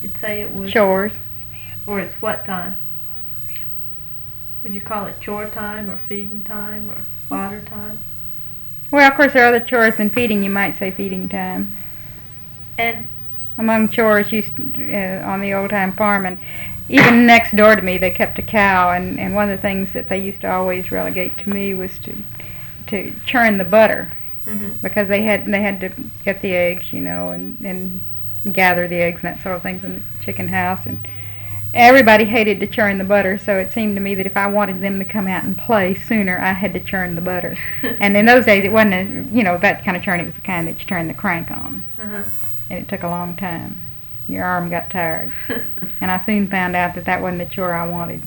you'd say it was? Chores. Or it's what time? Would you call it chore time or feeding time or fodder time? Well, of course, there are other chores than feeding. You might say feeding time. And Among chores on the old-time farm, and even next door to me, they kept a cow, and one of the things that they used to always relegate to me was to churn the butter, because they had to get the eggs, and gather the eggs and that sort of thing from the chicken house, and everybody hated to churn the butter, so it seemed to me that if I wanted them to come out and play sooner, I had to churn the butter. And in those days, it wasn't that kind of churn. It was the kind that you turn the crank on. And it took a long time. Your arm got tired. And I soon found out that wasn't the chore I wanted.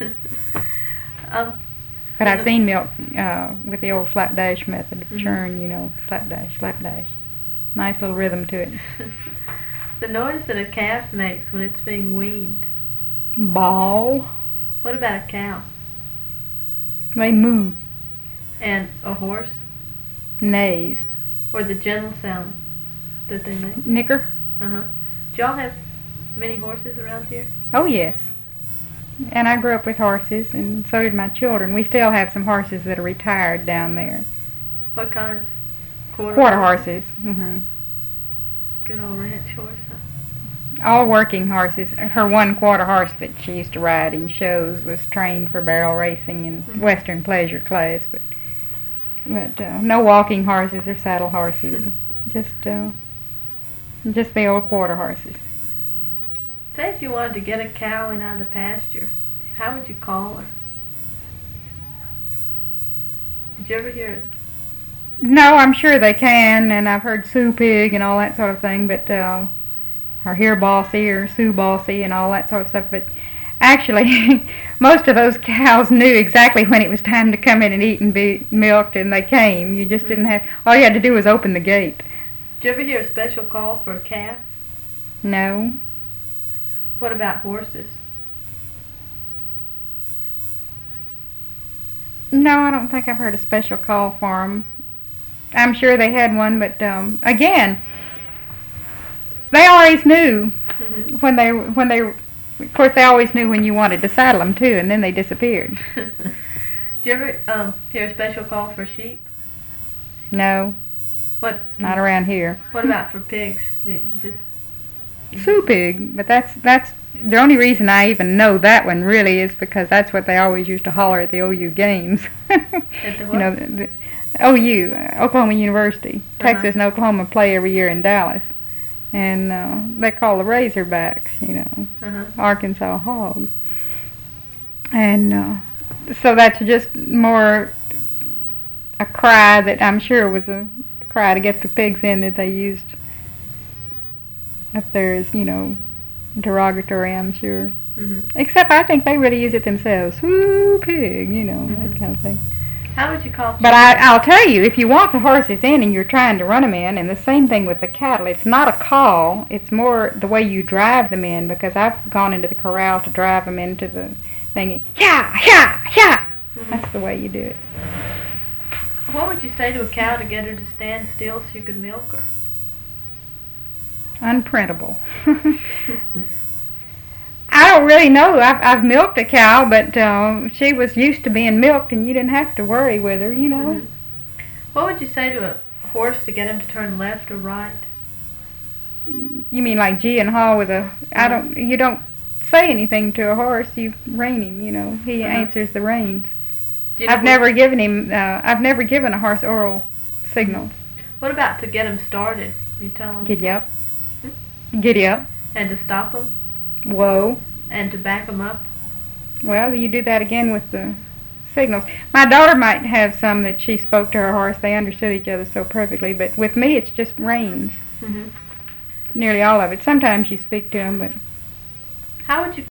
But I've seen milk with the old slapdash method of churn, slapdash, slapdash. Nice little rhythm to it. The noise that a calf makes when it's being weaned. Bawl. What about a cow? They moo. And a horse? Neighs. Or the gentle sound that they make? Nicker. Do y'all have many horses around here? Oh, yes. And I grew up with horses, and so did my children. We still have some horses that are retired down there. What kinds? Quarter horses. Good old ranch horse, huh? All working horses. Her one quarter horse that she used to ride in shows was trained for barrel racing and Western pleasure class, but no walking horses or saddle horses. Just the old quarter horses. Say if you wanted to get a cow in out of the pasture, how would you call her? Did you ever hear it? No, I'm sure they can, and I've heard Sioux Pig and all that sort of thing, but or Here Bossy or Sioux Bossy and all that sort of stuff. But actually, most of those cows knew exactly when it was time to come in and eat and be milked, and they came. You just didn't have. All you had to do was open the gate. Did you ever hear a special call for a calf? No. What about horses? No, I don't think I've heard a special call for them. I'm sure they had one, but again, they always knew when they. Of course, they always knew when you wanted to saddle them too, and then they disappeared. Did you ever hear a special call for sheep? No. What? Not around here. What about for pigs? Sioux Pig, but that's the only reason I even know that one really is because that's what they always used to holler at the OU games. At the what? The OU, Oklahoma University. Texas and Oklahoma play every year in Dallas, and they call the Razorbacks, Arkansas Hogs, and so that's just more a cry that I'm sure was a cry to get the pigs in that they used up there as, derogatory, I'm sure. Except I think they really use it themselves. Woo, pig, that kind of thing. How would you call chickens? But I'll tell you, if you want the horses in and you're trying to run them in, and the same thing with the cattle, it's not a call, it's more the way you drive them in, because I've gone into the corral to drive them into the thing. Yeah, yeah, yeah! That's the way you do it. What would you say to a cow to get her to stand still so you could milk her? Unprintable. I don't really know. I've milked a cow, but she was used to being milked, and you didn't have to worry with her, What would you say to a horse to get him to turn left or right? You mean like G and Haw with a? You don't say anything to a horse. You rein him. He answers the reins. I've never given a horse oral signals. What about to get him started? You tell him. Giddy up. Giddy up. And to stop him. Whoa. And to back him up. Well, you do that again with the signals. My daughter might have some that she spoke to her horse. They understood each other so perfectly, but with me it's just reins. Nearly all of it. Sometimes you speak to them, but. How would you